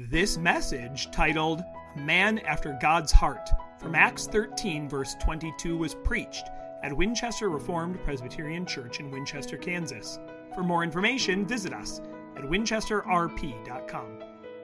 This message, titled "A Man After God's Heart," from Acts 13, verse 22, was preached at Winchester Reformed Presbyterian Church in Winchester, Kansas. For more information, visit us at winchesterrp.com.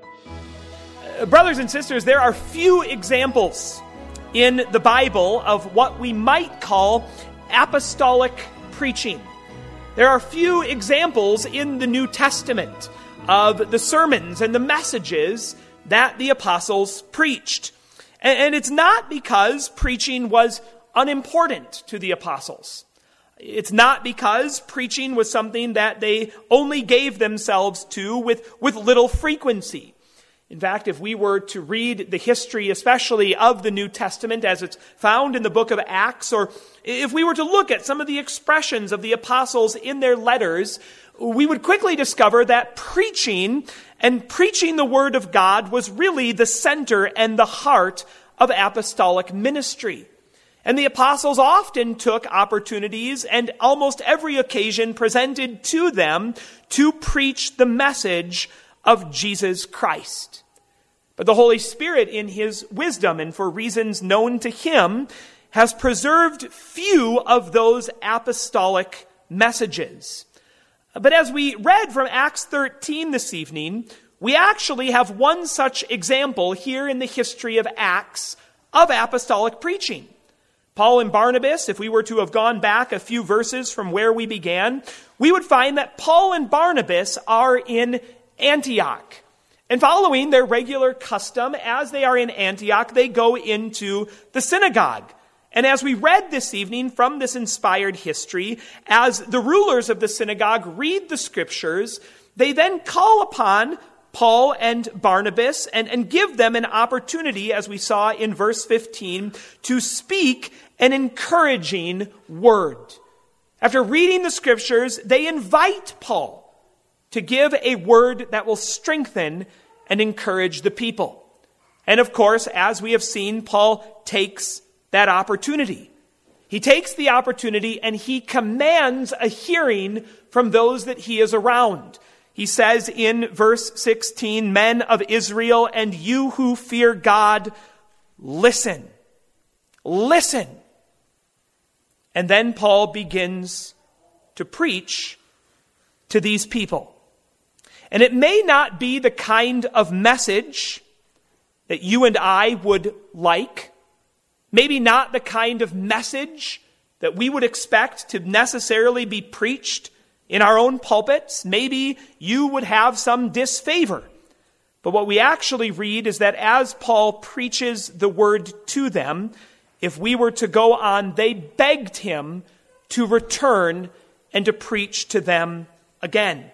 Brothers and sisters, there are few examples in the Bible of what we might call apostolic preaching. There are few examples in the New Testament of the sermons and the messages that the apostles preached. And it's not because preaching was unimportant to the apostles. It's not because preaching was something that they only gave themselves to with little frequency. In fact, if we were to read the history, especially of the New Testament as it's found in the book of Acts, or if we were to look at some of the expressions of the apostles in their letters, we would quickly discover that preaching the word of God was really the center and the heart of apostolic ministry. And the apostles often took opportunities and almost every occasion presented to them to preach the message of Jesus Christ. But the Holy Spirit, in his wisdom and for reasons known to him, has preserved few of those apostolic messages. But as we read from Acts 13 this evening, we actually have one such example here in the history of Acts of apostolic preaching. Paul and Barnabas, if we were to have gone back a few verses from where we began, we would find that Paul and Barnabas are in Antioch. And following their regular custom, as they are in Antioch, they go into the synagogue. And as we read this evening from this inspired history, as the rulers of the synagogue read the scriptures, they then call upon Paul and Barnabas and give them an opportunity, as we saw in verse 15, to speak an encouraging word. After reading the scriptures, they invite Paul to give a word that will strengthen and encourage the people. And of course, as we have seen, Paul takes that opportunity. He takes the opportunity and he commands a hearing from those that he is around. He says in verse 16, "Men of Israel, and you who fear God, listen." Listen. And then Paul begins to preach to these people. And it may not be the kind of message that you and I would like. Maybe not the kind of message that we would expect to necessarily be preached in our own pulpits. Maybe you would have some disfavor. But what we actually read is that as Paul preaches the word to them, if we were to go on, they begged him to return and to preach to them again.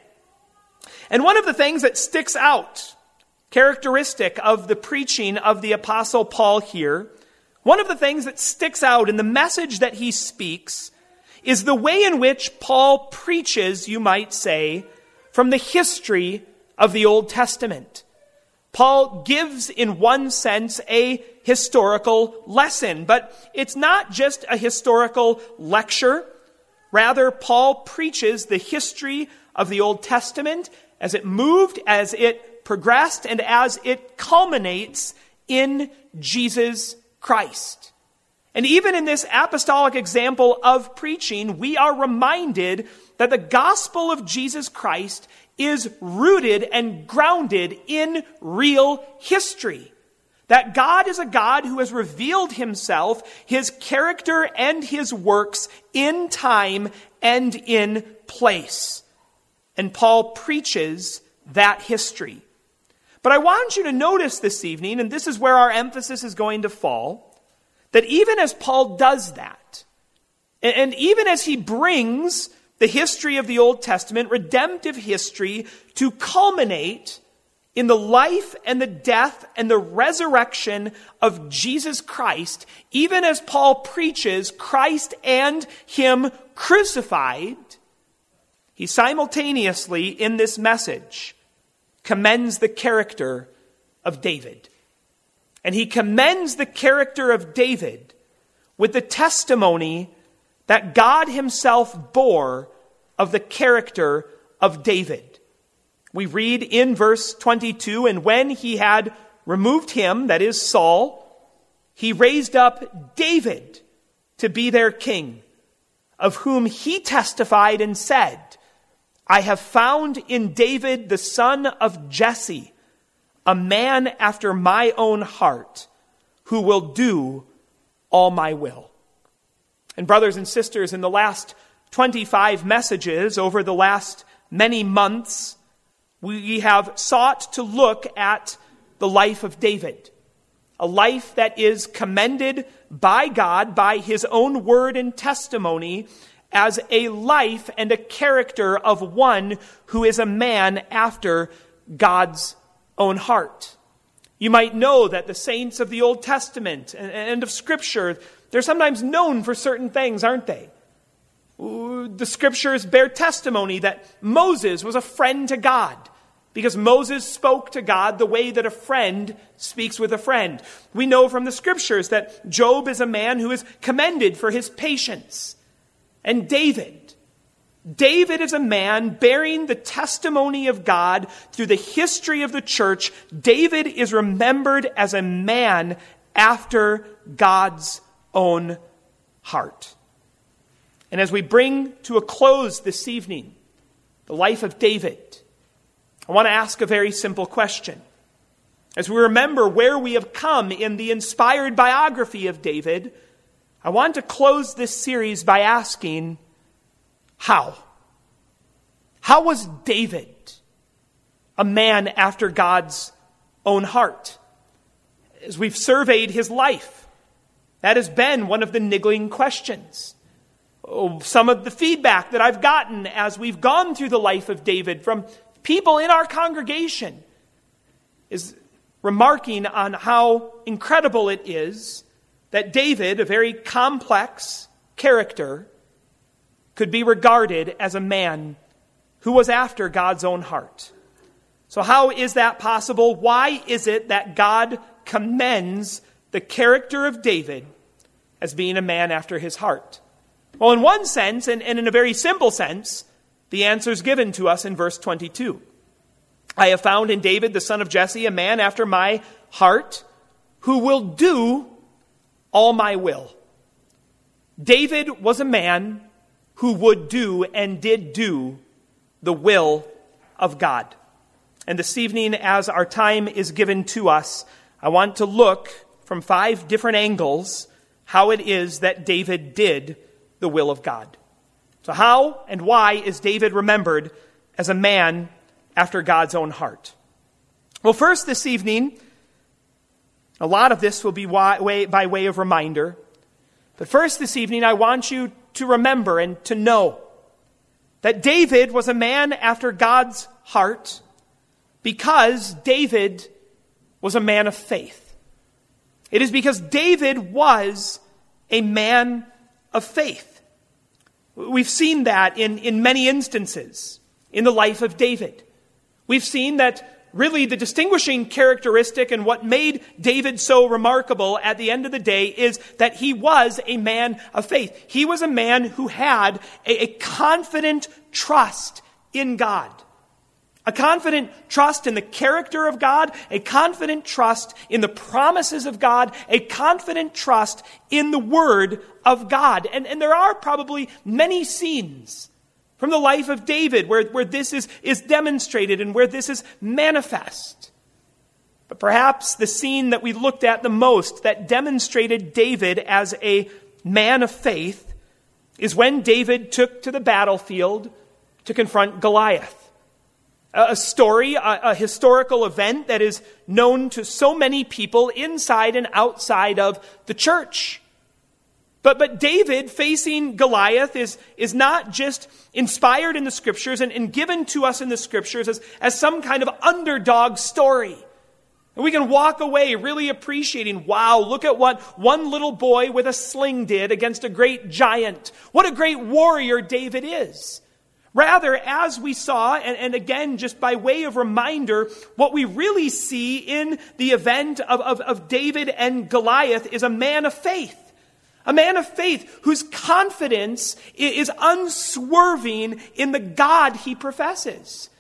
And one of the things that sticks out, characteristic of the preaching of the Apostle Paul here, one of the things that sticks out in the message that he speaks is the way in which Paul preaches, you might say, from the history of the Old Testament. Paul gives, in one sense, a historical lesson, but it's not just a historical lecture. Rather, Paul preaches the history of the Old Testament as it moved, as it progressed, and as it culminates in Jesus Christ. And even in this apostolic example of preaching, we are reminded that the gospel of Jesus Christ is rooted and grounded in real history. That God is a God who has revealed himself, his character and his works in time and in place. And Paul preaches that history. But I want you to notice this evening, and this is where our emphasis is going to fall, that even as Paul does that, and even as he brings the history of the Old Testament, redemptive history, to culminate in the life and the death and the resurrection of Jesus Christ, even as Paul preaches Christ and him crucified, he simultaneously, in this message, commends the character of David. And he commends the character of David with the testimony that God himself bore of the character of David. We read in verse 22, "And when he had removed him," that is Saul, "he raised up David to be their king, of whom he testified and said, I have found in David the son of Jesse, a man after my own heart, who will do all my will." And brothers and sisters, in the last 25 messages over the last many months, we have sought to look at the life of David, a life that is commended by God, by his own word and testimony, as a life and a character of one who is a man after God's own heart. You might know that the saints of the Old Testament and of Scripture, they're sometimes known for certain things, aren't they? The Scriptures bear testimony that Moses was a friend to God, because Moses spoke to God the way that a friend speaks with a friend. We know from the Scriptures that Job is a man who is commended for his patience. And David is a man bearing the testimony of God through the history of the church. David is remembered as a man after God's own heart. And as we bring to a close this evening the life of David, I want to ask a very simple question. As we remember where we have come in the inspired biography of David, I want to close this series by asking, how? How was David a man after God's own heart? As we've surveyed his life, that has been one of the niggling questions. Some of the feedback that I've gotten as we've gone through the life of David from people in our congregation is remarking on how incredible it is that David, a very complex character, could be regarded as a man who was after God's own heart. So how is that possible? Why is it that God commends the character of David as being a man after his heart? Well, in one sense, and in a very simple sense, the answer is given to us in verse 22. "I have found in David the son of Jesse a man after my heart, who will do all my will." David was a man who would do and did do the will of God. And this evening, as our time is given to us, I want to look from 5 different angles how it is that David did the will of God. So how and why is David remembered as a man after God's own heart? Well, first this evening, a lot of this will be by way of reminder. But first this evening, I want you to remember and to know that David was a man after God's heart because David was a man of faith. It is because David was a man of faith. We've seen that in many instances in the life of David. We've seen that really the distinguishing characteristic and what made David so remarkable at the end of the day is that he was a man of faith. He was a man who had a confident trust in God. A confident trust in the character of God, a confident trust in the promises of God, a confident trust in the Word of God. And there are probably many scenes from the life of David where this is demonstrated and where this is manifest. But perhaps the scene that we looked at the most that demonstrated David as a man of faith is when David took to the battlefield to confront Goliath. A story, a historical event that is known to so many people inside and outside of the church. But David facing Goliath is not just inspired in the Scriptures and given to us in the Scriptures as some kind of underdog story. And we can walk away really appreciating, wow, look at what one little boy with a sling did against a great giant. What a great warrior David is. Rather, as we saw, and again, just by way of reminder, what we really see in the event of David and Goliath is a man of faith. A man of faith whose confidence is unswerving in the God he professes.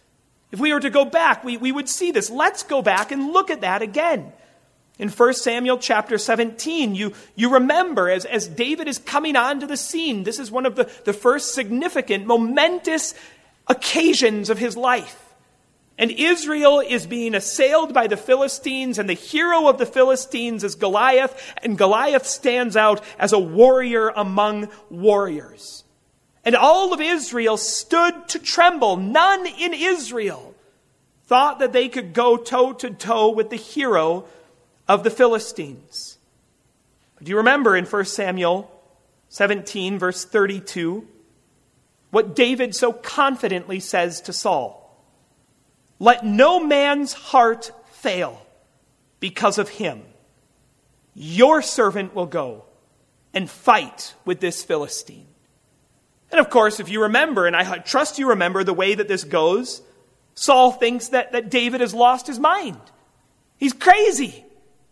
If we were to go back, we would see this. Let's go back and look at that again. In 1 Samuel chapter 17, you remember as David is coming onto the scene, this is one of the first significant, momentous occasions of his life. And Israel is being assailed by the Philistines, and the hero of the Philistines is Goliath, and Goliath stands out as a warrior among warriors. And all of Israel stood to tremble. None in Israel thought that they could go toe to toe with the hero of the Philistines. Do you remember in 1 Samuel 17, verse 32, what David so confidently says to Saul? Let no man's heart fail because of him. Your servant will go and fight with this Philistine. And of course, if you remember, and I trust you remember the way that this goes, Saul thinks that David has lost his mind. He's crazy.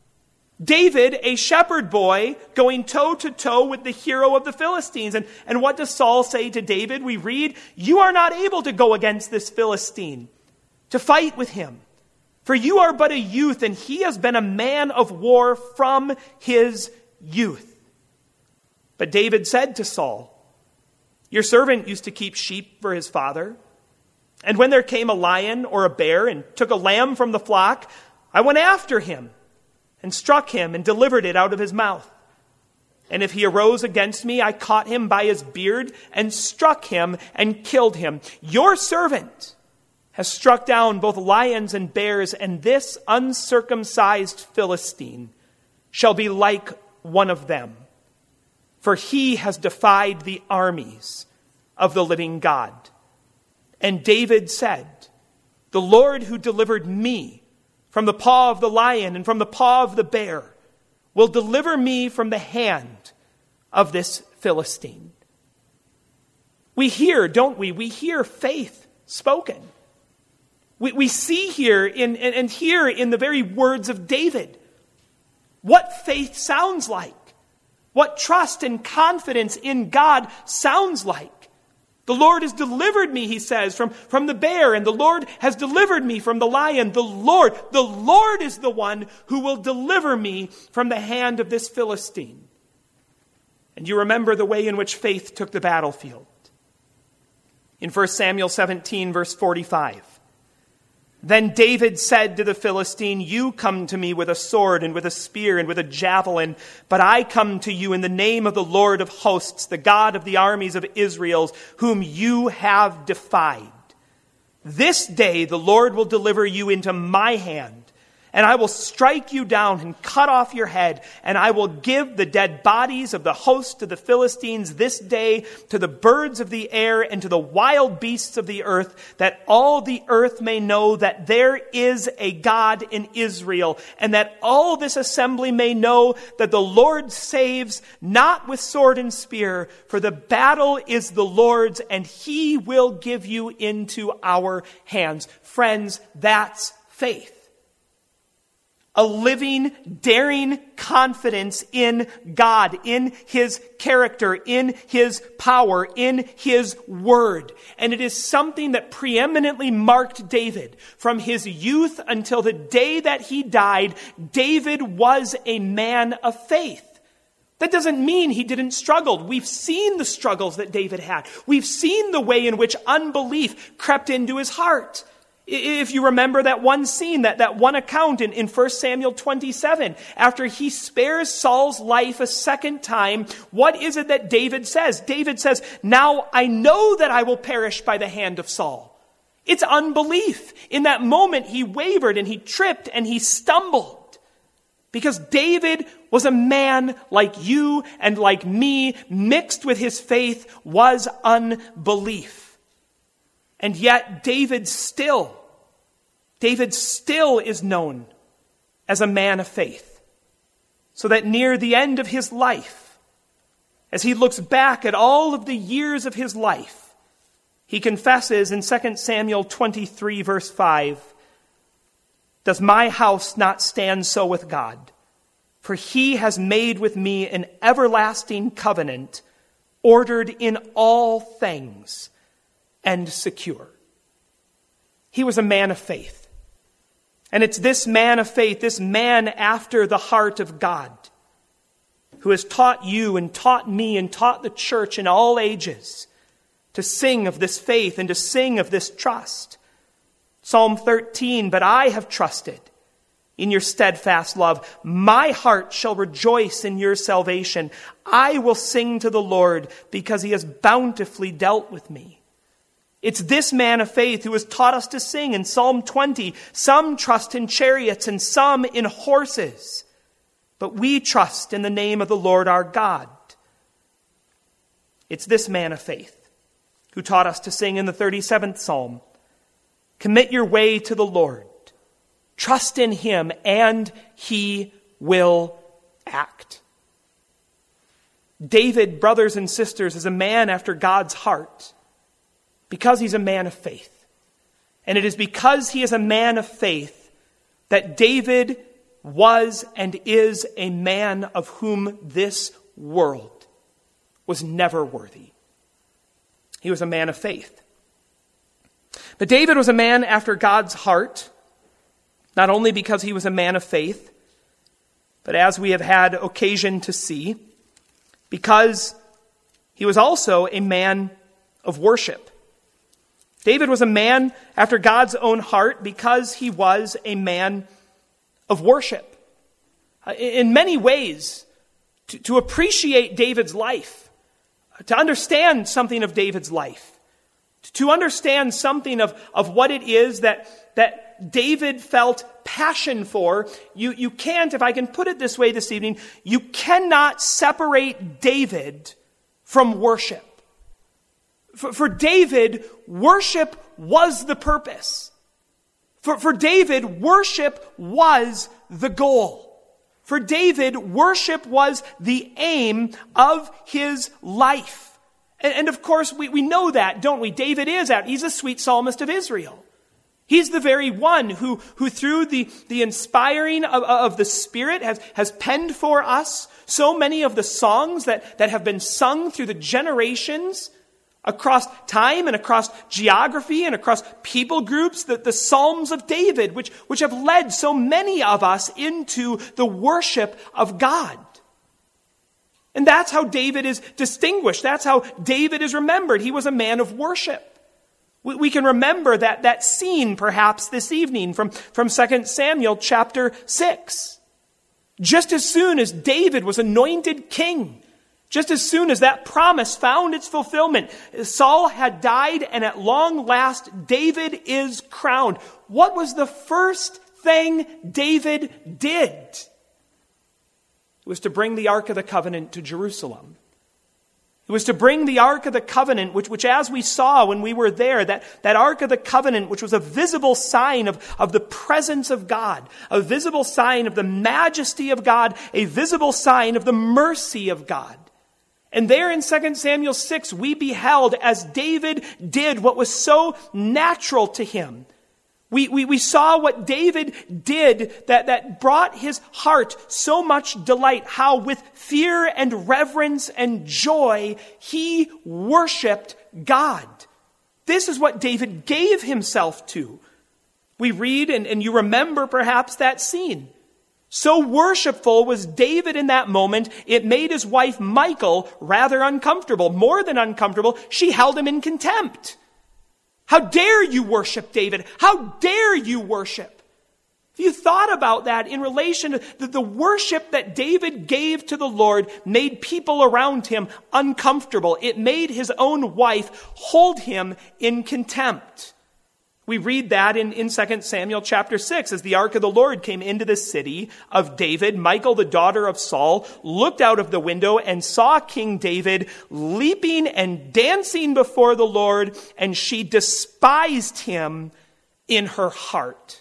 David, a shepherd boy, going toe to toe with the hero of the Philistines. And what does Saul say to David? We read, you are not able to go against this Philistine, to fight with him. For you are but a youth, and he has been a man of war from his youth. But David said to Saul, your servant used to keep sheep for his father. And when there came a lion or a bear and took a lamb from the flock, I went after him and struck him and delivered it out of his mouth. And if he arose against me, I caught him by his beard and struck him and killed him. Your servant has struck down both lions and bears, and this uncircumcised Philistine shall be like one of them. For he has defied the armies of the living God. And David said, the Lord who delivered me from the paw of the lion and from the paw of the bear will deliver me from the hand of this Philistine. We hear, don't we? We hear faith spoken. We see here and hear in the very words of David what faith sounds like, what trust and confidence in God sounds like. The Lord has delivered me, he says, from the bear, and the Lord has delivered me from the lion. The Lord is the one who will deliver me from the hand of this Philistine. And you remember the way in which faith took the battlefield. In 1 Samuel 17, verse 45, then David said to the Philistine, you come to me with a sword and with a spear and with a javelin, but I come to you in the name of the Lord of hosts, the God of the armies of Israel, whom you have defied. This day the Lord will deliver you into my hand, and I will strike you down and cut off your head, and I will give the dead bodies of the host to the Philistines this day to the birds of the air and to the wild beasts of the earth, that all the earth may know that there is a God in Israel, and that all this assembly may know that the Lord saves not with sword and spear, for the battle is the Lord's, and he will give you into our hands. Friends, that's faith. A living, daring confidence in God, in his character, in his power, in his word. And it is something that preeminently marked David. From his youth until the day that he died, David was a man of faith. That doesn't mean he didn't struggle. We've seen the struggles that David had. We've seen the way in which unbelief crept into his heart. If you remember that one scene, that one account in 1 Samuel 27, after he spares Saul's life a second time, what is it that David says? David says, now I know that I will perish by the hand of Saul. It's unbelief. In that moment, he wavered and he tripped and he stumbled. Because David was a man like you and like me, mixed with his faith was unbelief. And yet David still is known as a man of faith. So that near the end of his life, as he looks back at all of the years of his life, he confesses in 2 Samuel 23, verse 5, does my house not stand so with God? For he has made with me an everlasting covenant, ordered in all things and secure. he was a man of faith. And it's this man of faith, this man after the heart of God, who has taught you and taught me and taught the church in all ages to sing of this faith and to sing of this trust. Psalm 13, but I have trusted in your steadfast love. My heart shall rejoice in your salvation. I will sing to the Lord because he has bountifully dealt with me. It's this man of faith who has taught us to sing in Psalm 20. Some trust in chariots and some in horses, but we trust in the name of the Lord our God. It's this man of faith who taught us to sing in the 37th Psalm. Commit your way to the Lord. Trust in him, and he will act. David, brothers and sisters, is a man after God's heart because he's a man of faith. And it is because he is a man of faith that David was and is a man of whom this world was never worthy. He was a man of faith. But David was a man after God's heart, not only because he was a man of faith, but as we have had occasion to see, because he was also a man of worship. David was a man after God's own heart because he was a man of worship. In many ways, to appreciate David's life, to understand something of David's life, to understand something of what it is that David felt passion for, you can't, if I can put it this way this evening, you cannot separate David from worship. For David, worship was the purpose. For David, worship was the goal. For David, worship was the aim of his life. And of course, we know that, don't we? David he's a sweet psalmist of Israel. He's the very one who through the inspiring of the Spirit has penned for us so many of the songs that have been sung through the generations across time and across geography and across people groups, the Psalms of David, which have led so many of us into the worship of God. And that's how David is distinguished. That's how David is remembered. He was a man of worship. We can remember that scene perhaps this evening from 2 Samuel chapter 6. Just as soon as David was anointed king, just as soon as that promise found its fulfillment, Saul had died, and at long last, David is crowned. What was the first thing David did? It was to bring the Ark of the Covenant to Jerusalem. It was to bring the Ark of the Covenant, which as we saw when we were there, that Ark of the Covenant, which was a visible sign of the presence of God, a visible sign of the majesty of God, a visible sign of the mercy of God. And there in 2 Samuel 6, we beheld as David did what was so natural to him. We saw what David did that brought his heart so much delight, how with fear and reverence and joy he worshiped God. This is what David gave himself to. We read, and you remember perhaps that scene. So worshipful was David in that moment, it made his wife Michal rather uncomfortable. More than uncomfortable, she held him in contempt. How dare you worship David? How dare you worship? If you thought about that in relation to the worship that David gave to the Lord made people around him uncomfortable. It made his own wife hold him in contempt. We read that in 2 Samuel chapter 6. As the ark of the Lord came into the city of David, Michal, the daughter of Saul, looked out of the window and saw King David leaping and dancing before the Lord, and she despised him in her heart.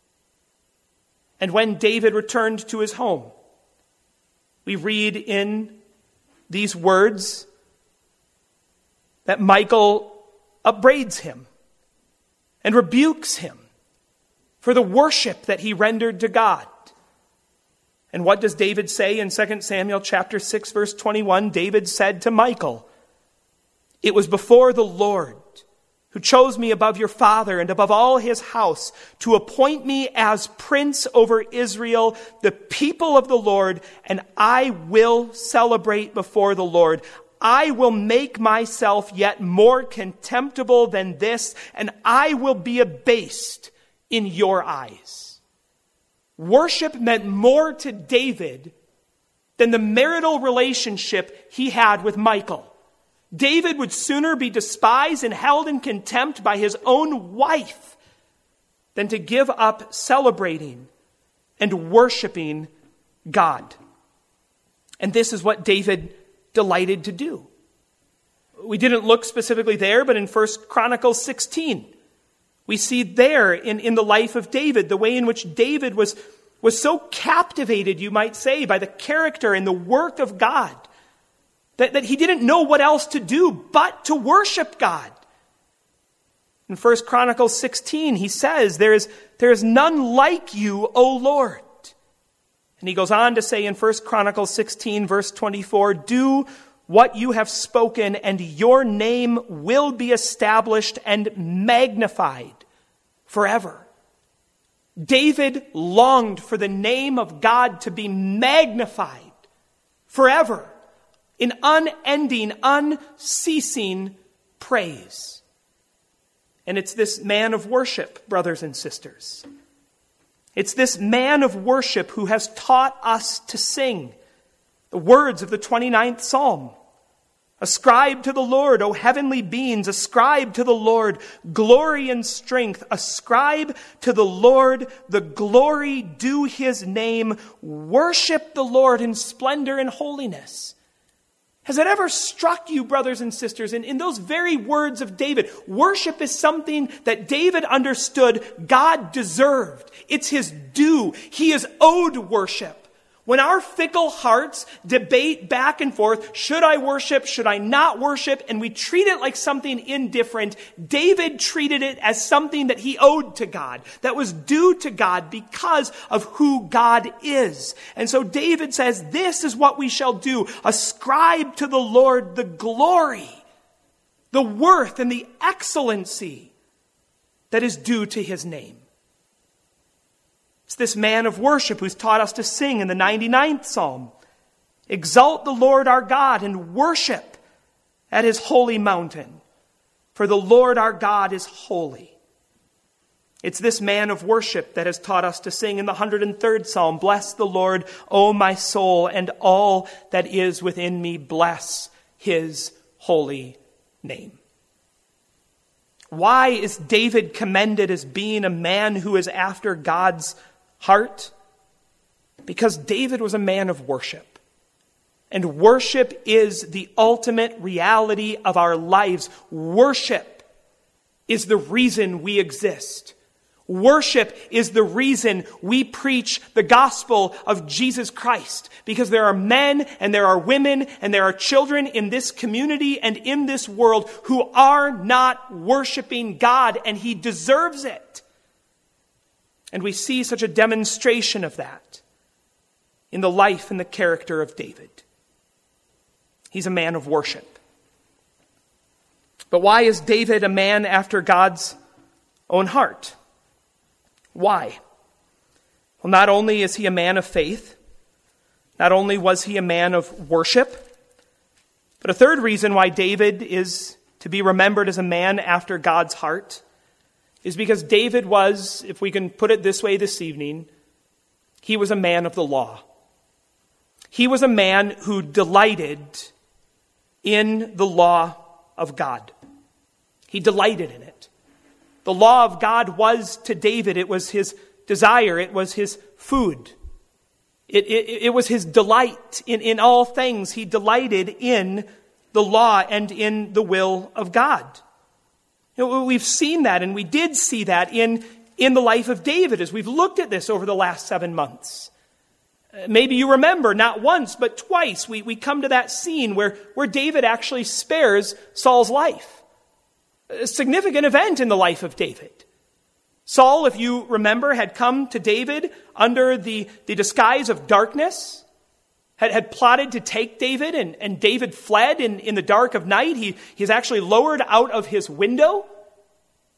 And when David returned to his home, we read in these words that Michal upbraids him and rebukes him for the worship that he rendered to God. And what does David say in 2 Samuel chapter 6, verse 21? David said to Michal, "It was before the Lord who chose me above your father and above all his house, to appoint me as prince over Israel, the people of the Lord, and I will celebrate before the Lord. I will make myself yet more contemptible than this, and I will be abased in your eyes. Worship meant more to David than the marital relationship he had with Michal. David would sooner be despised and held in contempt by his own wife than to give up celebrating and worshiping God. And this is what David delighted to do. We didn't look specifically there, but in 1 Chronicles 16, we see there in the life of David, the way in which David was so captivated, you might say, by the character and the work of God, that he didn't know what else to do but to worship God. In 1 Chronicles 16, he says, there is none like you, O Lord. And he goes on to say in 1 Chronicles 16, verse 24, do what you have spoken, and your name will be established and magnified forever. David longed for the name of God to be magnified forever in unending, unceasing praise. And it's this man of worship, brothers and sisters. It's this man of worship who has taught us to sing the words of the 29th Psalm. Ascribe to the Lord, O heavenly beings, ascribe to the Lord glory and strength. Ascribe to the Lord the glory due his name. Worship the Lord in splendor and holiness. Has it ever struck you, brothers and sisters, in those very words of David, worship is something that David understood God deserved. It's his due. He is owed worship. When our fickle hearts debate back and forth, should I worship, should I not worship, and we treat it like something indifferent, David treated it as something that he owed to God, that was due to God because of who God is. And so David says, this is what we shall do. Ascribe to the Lord the glory, the worth, and the excellency that is due to his name. It's this man of worship who's taught us to sing in the 99th Psalm. Exalt the Lord our God and worship at his holy mountain, for the Lord our God is holy. It's this man of worship that has taught us to sing in the 103rd Psalm. Bless the Lord, O my soul, and all that is within me. Bless his holy name. Why is David commended as being a man who is after God's heart? Because David was a man of worship. And worship is the ultimate reality of our lives. Worship is the reason we exist. Worship is the reason we preach the gospel of Jesus Christ. Because there are men and there are women and there are children in this community and in this world who are not worshiping God, and he deserves it. And we see such a demonstration of that in the life and the character of David. He's a man of worship. But why is David a man after God's own heart? Why? Well, not only is he a man of faith, not only was he a man of worship, but a third reason why David is to be remembered as a man after God's heart is because David was, if we can put it this way this evening, he was a man of the law. He was a man who delighted in the law of God. He delighted in it. The law of God was to David, it was his desire, it was his food. It was his delight in all things. He delighted in the law and in the will of God. We've seen that, and we did see that in the life of David as we've looked at this over the last 7 months. Maybe you remember, not once, but twice, we come to that scene where David actually spares Saul's life. A significant event in the life of David. Saul, if you remember, had come to David under the disguise of darkness, had plotted to take David, and David fled in the dark of night. He's actually lowered out of his window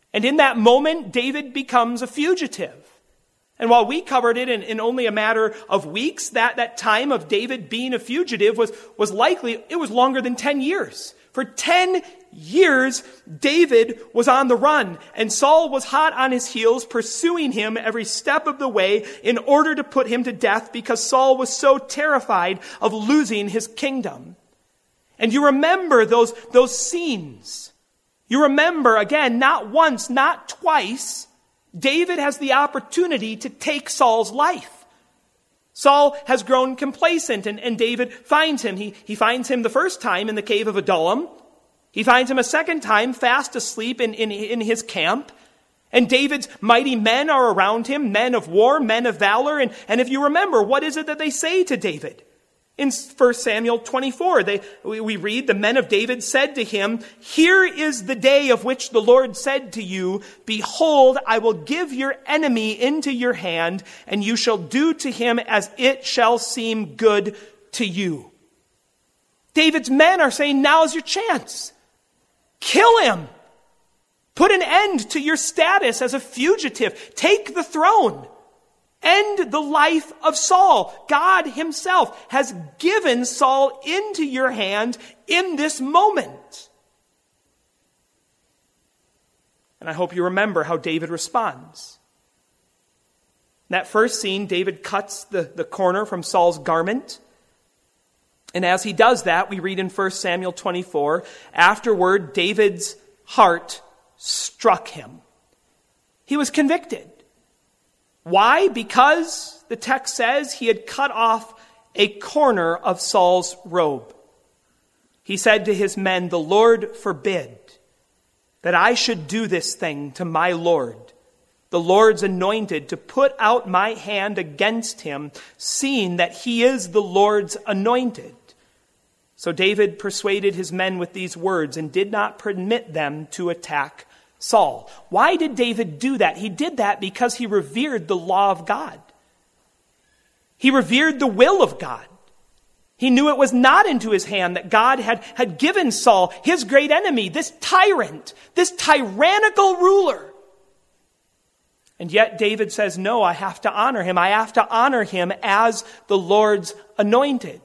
And in that moment, David becomes a fugitive. And while we covered it in only a matter of weeks, that time of David being a fugitive was likely, it was longer than 10 years. For 10 years, David was on the run, and Saul was hot on his heels, pursuing him every step of the way in order to put him to death because Saul was so terrified of losing his kingdom. And you remember those scenes. You remember, again, not once, not twice, David has the opportunity to take Saul's life. Saul has grown complacent, and David finds him. He finds him the first time in the cave of Adullam. He finds him a second time fast asleep in his camp. And David's mighty men are around him, men of war, men of valor. And if you remember, what is it that they say to David? In 1 Samuel 24, we read, the men of David said to him, "Here is the day of which the Lord said to you, behold, I will give your enemy into your hand, and you shall do to him as it shall seem good to you." David's men are saying, now's your chance. Kill him. Put an end to your status as a fugitive. Take the throne. End the life of Saul. God himself has given Saul into your hand in this moment. And I hope you remember how David responds. In that first scene, David cuts the corner from Saul's garment. And as he does that, we read in 1 Samuel 24, afterward, David's heart struck him. He was convicted. Why? Because, the text says, he had cut off a corner of Saul's robe. He said to his men, "The Lord forbid that I should do this thing to my Lord, the Lord's anointed, to put out my hand against him, seeing that he is the Lord's anointed." So David persuaded his men with these words and did not permit them to attack Saul. Why did David do that? He did that because he revered the law of God. He revered the will of God. He knew it was not into his hand that God had given Saul, his great enemy, this tyrant, this tyrannical ruler. And yet David says, no, I have to honor him. I have to honor him as the Lord's anointed.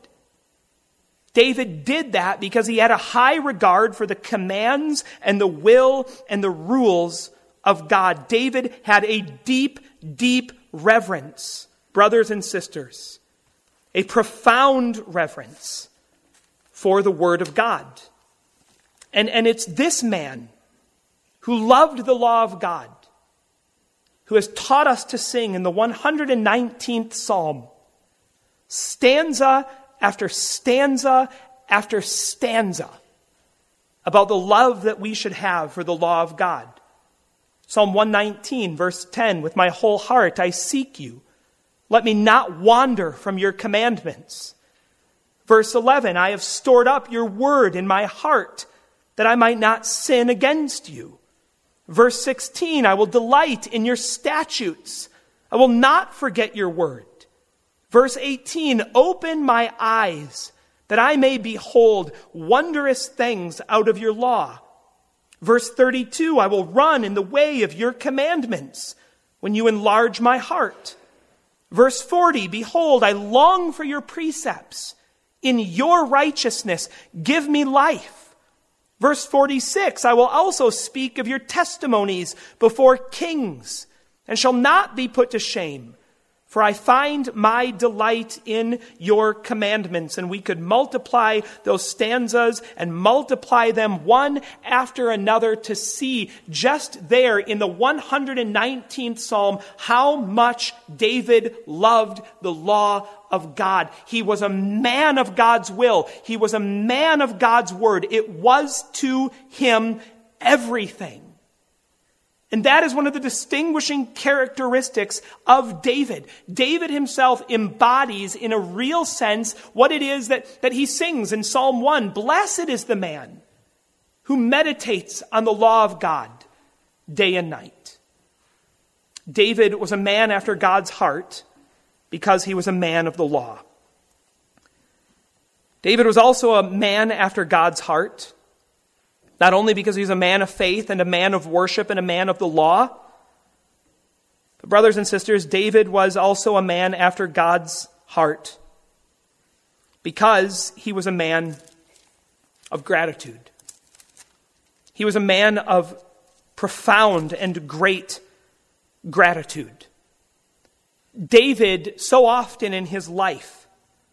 David did that because he had a high regard for the commands and the will and the rules of God. David had a deep, deep reverence, brothers and sisters, a profound reverence for the Word of God. And it's this man who loved the law of God, who has taught us to sing in the 119th Psalm, stanza after stanza after stanza, about the love that we should have for the law of God. Psalm 119, verse 10, "With my whole heart I seek you. Let me not wander from your commandments." Verse 11, "I have stored up your word in my heart, that I might not sin against you." Verse 16, "I will delight in your statutes. I will not forget your word." Verse 18, "Open my eyes, that I may behold wondrous things out of your law." Verse 32, "I will run in the way of your commandments when you enlarge my heart." Verse 40, "Behold, I long for your precepts. In your righteousness, give me life." Verse 46, "I will also speak of your testimonies before kings, and shall not be put to shame. For I find my delight in your commandments." And we could multiply those stanzas and multiply them one after another to see just there in the 119th Psalm how much David loved the law of God. He was a man of God's will. He was a man of God's word. It was to him everything. And that is one of the distinguishing characteristics of David. David himself embodies in a real sense what it is that he sings in Psalm 1. "Blessed is the man who meditates on the law of God day and night." David was a man after God's heart because he was a man of the law. David was also a man after God's heart, Not only because he's a man of faith and a man of worship and a man of the law, but brothers and sisters, David was also a man after God's heart because he was a man of gratitude. He was a man of profound and great gratitude. David, so often in his life,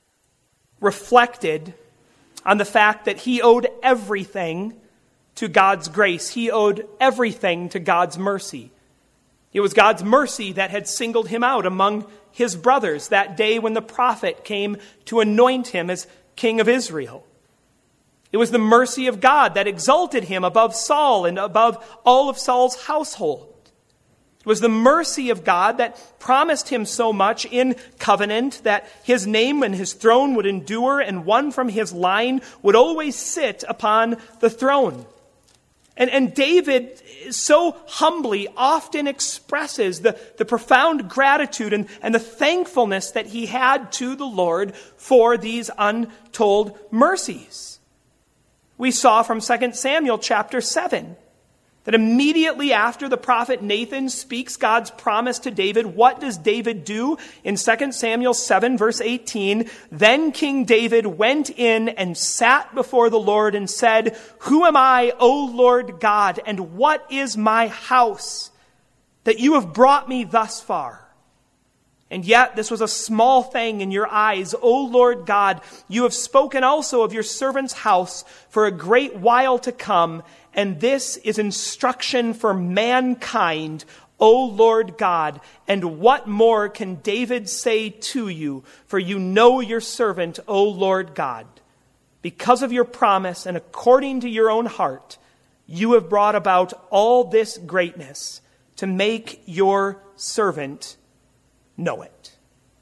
reflected on the fact that he owed everything to God's grace. He owed everything to God's mercy. It was God's mercy that had singled him out among his brothers that day when the prophet came to anoint him as king of Israel. It was the mercy of God that exalted him above Saul and above all of Saul's household. It was the mercy of God that promised him so much in covenant that his name and his throne would endure and one from his line would always sit upon the throne. And David so humbly often expresses the profound gratitude and the thankfulness that he had to the Lord for these untold mercies. We saw from 2 Samuel chapter 7 that immediately after the prophet Nathan speaks God's promise to David, what does David do? In 2 Samuel 7 verse 18, then King David went in and sat before the Lord and said, "Who am I, O Lord God, and what is my house, that you have brought me thus far? And yet this was a small thing in your eyes, O Lord God. You have spoken also of your servant's house for a great while to come, and this is instruction for mankind, O Lord God. And what more can David say to you? For you know your servant, O Lord God. Because of your promise and according to your own heart, you have brought about all this greatness to make your servant know it."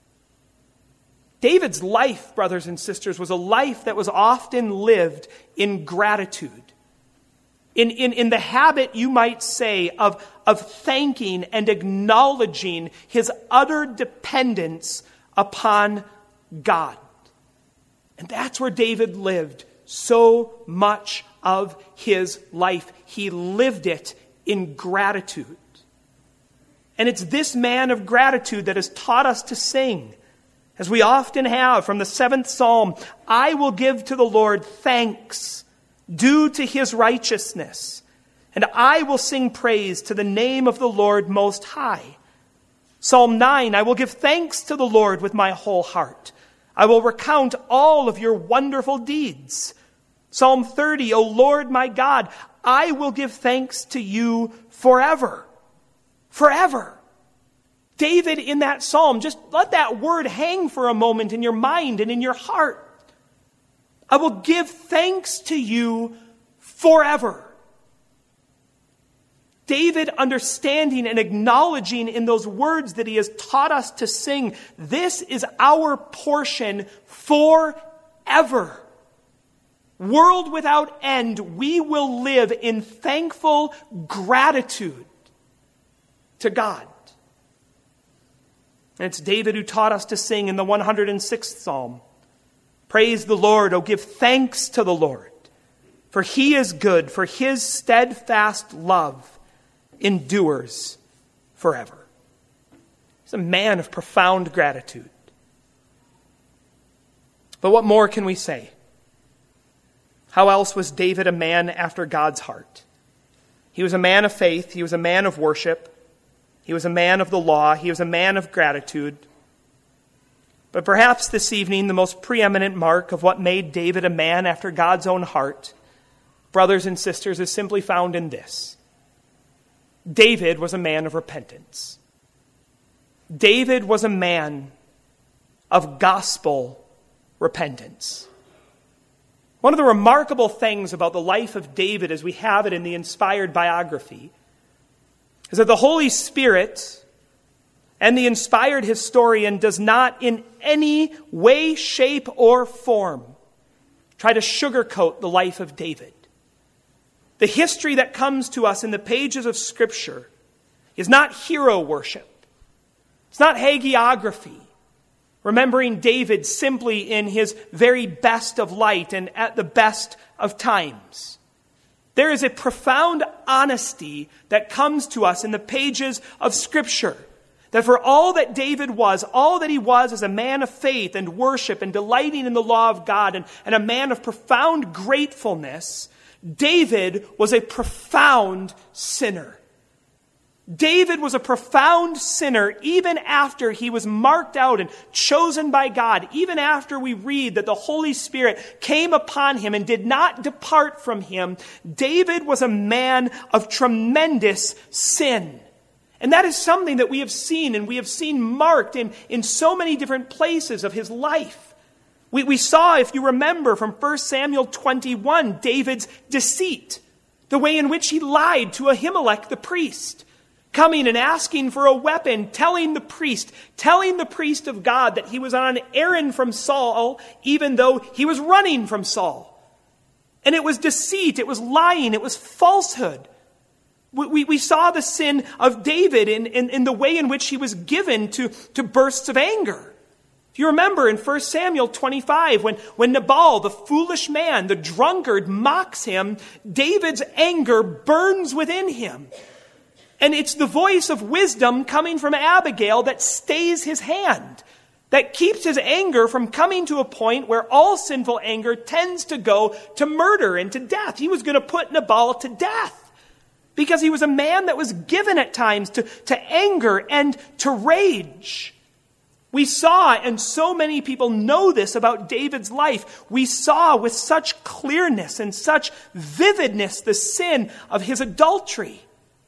David's life, brothers and sisters, was a life that was often lived in gratitude. In the habit, you might say, of thanking and acknowledging his utter dependence upon God. And that's where David lived so much of his life. He lived it in gratitude. And it's this man of gratitude that has taught us to sing, as we often have from the 7th Psalm, "I will give to the Lord thanks due to his righteousness, and I will sing praise to the name of the Lord Most High." Psalm 9, "I will give thanks to the Lord with my whole heart. I will recount all of your wonderful deeds." Psalm 30, "O Lord my God, I will give thanks to you forever." Forever. David in that psalm, just let that word hang for a moment in your mind and in your heart. I will give thanks to you forever. David understanding and acknowledging in those words that he has taught us to sing, this is our portion forever. World without end, we will live in thankful gratitude to God. And it's David who taught us to sing in the 106th Psalm, "Praise the Lord, O give thanks to the Lord, for he is good, for his steadfast love endures forever." He's a man of profound gratitude. But what more can we say? How else was David a man after God's heart? He was a man of faith. He was a man of worship. He was a man of the law. He was a man of gratitude. But perhaps this evening, the most preeminent mark of what made David a man after God's own heart, brothers and sisters, is simply found in this. David was a man of repentance. David was a man of gospel repentance. One of the remarkable things about the life of David as we have it in the inspired biography is that the Holy Spirit and the inspired historian does not in any way, shape, or form try to sugarcoat the life of David. The history that comes to us in the pages of Scripture is not hero worship. It's not hagiography, remembering David simply in his very best of light and at the best of times. There is a profound honesty that comes to us in the pages of Scripture. That for all that David was, all that he was as a man of faith and worship and delighting in the law of God and a man of profound gratefulness, David was a profound sinner. David was a profound sinner even after he was marked out and chosen by God, even after we read that the Holy Spirit came upon him and did not depart from him. David was a man of tremendous sin. And that is something that we have seen, and we have seen marked in so many different places of his life. We saw, if you remember, from 1 Samuel 21, David's deceit, the way in which he lied to Ahimelech the priest, coming and asking for a weapon, telling the priest of God that he was on an errand from Saul, even though he was running from Saul. And it was deceit, it was lying, it was falsehood. We saw the sin of David in the way in which he was given to bursts of anger. If you remember in 1 Samuel 25, when Nabal, the foolish man, the drunkard, mocks him, David's anger burns within him. And it's the voice of wisdom coming from Abigail that stays his hand, that keeps his anger from coming to a point where all sinful anger tends to go to murder and to death. He was going to put Nabal to death because he was a man that was given at times to anger and to rage. We saw, and so many people know this about David's life, we saw with such clearness and such vividness the sin of his adultery.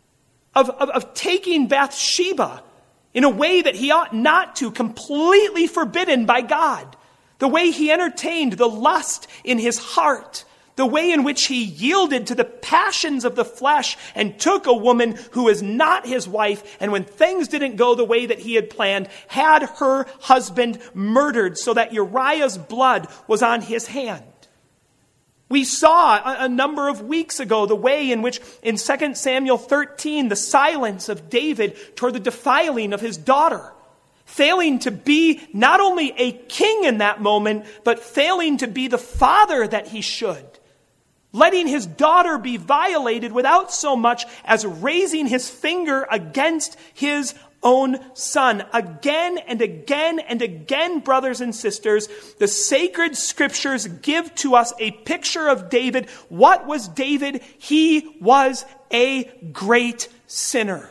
Of taking Bathsheba in a way that he ought not to, completely forbidden by God. The way he entertained the lust in his heart. The way in which he yielded to the passions of the flesh and took a woman who was not his wife, and when things didn't go the way that he had planned, had her husband murdered so that Uriah's blood was on his hand. We saw a number of weeks ago the way in which in 2 Samuel 13, the silence of David toward the defiling of his daughter. Failing to be not only a king in that moment, but failing to be the father that he should. Letting his daughter be violated without so much as raising his finger against his own son. Again and again and again, brothers and sisters, the sacred scriptures give to us a picture of David. What was David? He was a great sinner.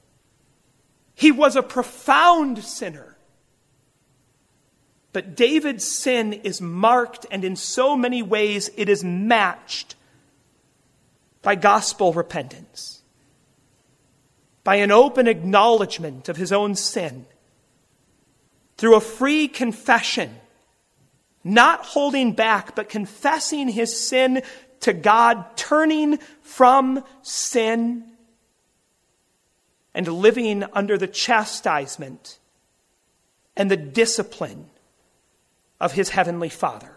He was a profound sinner. But David's sin is marked, and in so many ways it is matched by gospel repentance. By an open acknowledgement of his own sin, through a free confession, not holding back, but confessing his sin to God, turning from sin, and living under the chastisement and the discipline of his heavenly Father.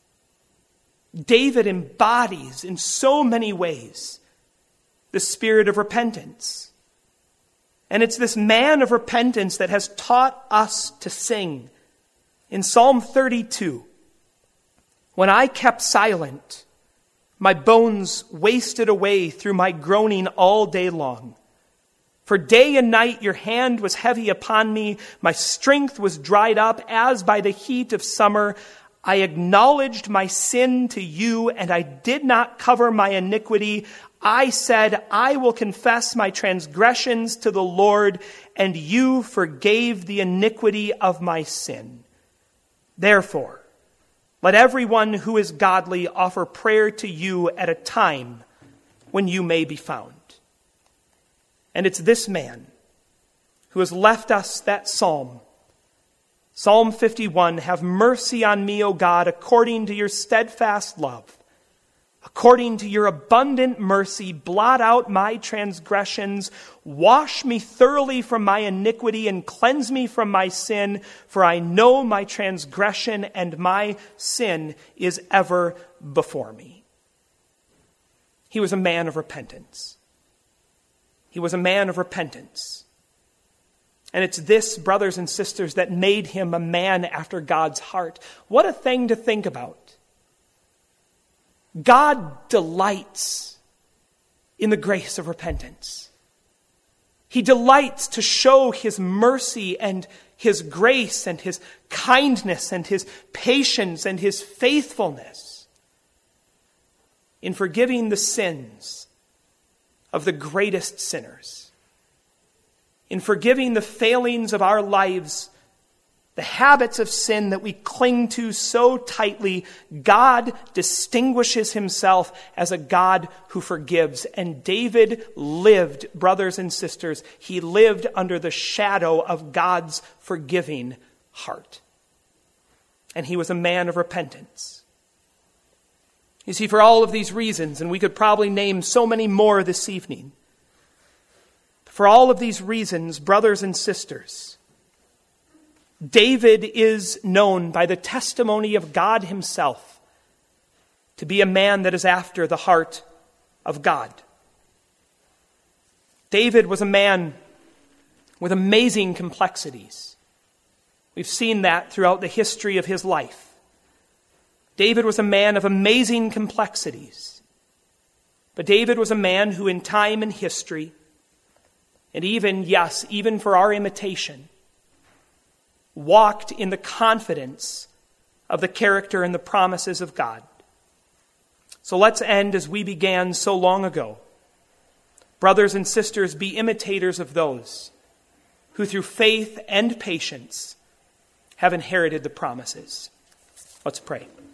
David embodies in so many ways the spirit of repentance. And it's this man of repentance that has taught us to sing. In Psalm 32, when I kept silent, my bones wasted away through my groaning all day long. For day and night your hand was heavy upon me. My strength was dried up as by the heat of summer. I acknowledged my sin to you, and I did not cover my iniquity. I said, I will confess my transgressions to the Lord, and you forgave the iniquity of my sin. Therefore, let everyone who is godly offer prayer to you at a time when you may be found. And it's this man who has left us that psalm. Psalm 51, have mercy on me, O God, according to your steadfast love. According to your abundant mercy, blot out my transgressions. Wash me thoroughly from my iniquity and cleanse me from my sin. For I know my transgression and my sin is ever before me. He was a man of repentance. He was a man of repentance. And it's this, brothers and sisters, that made him a man after God's heart. What a thing to think about. God delights in the grace of repentance. He delights to show his mercy and his grace and his kindness and his patience and his faithfulness in forgiving the sins of the greatest sinners, in forgiving the failings of our lives, the habits of sin that we cling to so tightly. God distinguishes himself as a God who forgives. And David lived, brothers and sisters, he lived under the shadow of God's forgiving heart. And he was a man of repentance. You see, for all of these reasons, and we could probably name so many more this evening, for all of these reasons, brothers and sisters, David is known by the testimony of God himself to be a man that is after the heart of God. David was a man with amazing complexities. We've seen that throughout the history of his life. David was a man of amazing complexities. But David was a man who in time and history, and even for our imitation, walked in the confidence of the character and the promises of God. So let's end as we began so long ago. Brothers and sisters, be imitators of those who through faith and patience have inherited the promises. Let's pray.